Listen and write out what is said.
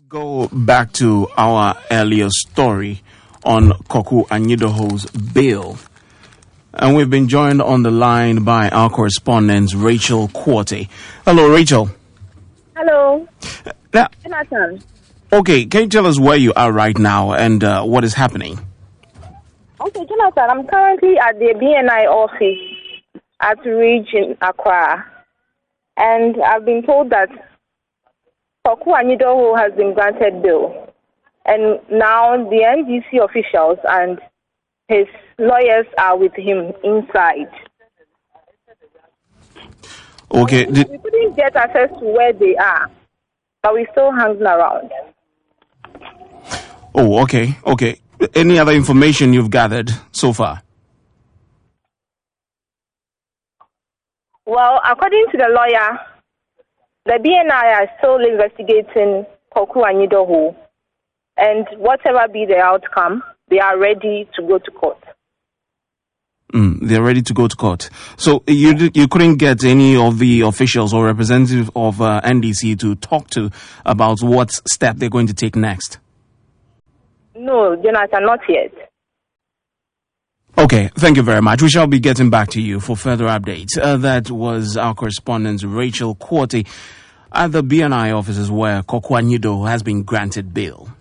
Go back to our earlier story on Kwaku Anyidoho's bail. And we've been joined on the line by our correspondent, Rachel Quarty. Hello, Rachel. Hello. Now, Jonathan. okay, can you tell us where you are right now and what is happening? Okay, Jonathan, I'm currently at the BNI office at Ridge in Accra. And I've been told that Kwaku Anyidoho has been granted bail. And now the NDC officials and his lawyers are with him inside. Okay. We couldn't get access to where they are, but we're still hanging around. Oh, okay. Any other information you've gathered so far? Well, according to the lawyer, the BNI are still investigating Kwaku Anyidoho, and whatever be the outcome, they are ready to go to court. They're ready to go to court. So you couldn't get any of the officials or representative of NDC to talk to about what step they're going to take next? No, Jonathan, not yet. Okay, thank you very much. We shall be getting back to you for further updates. That was our correspondent, Rachel Quarty, at the BNI offices where Kwaku Anyidoho has been granted bail.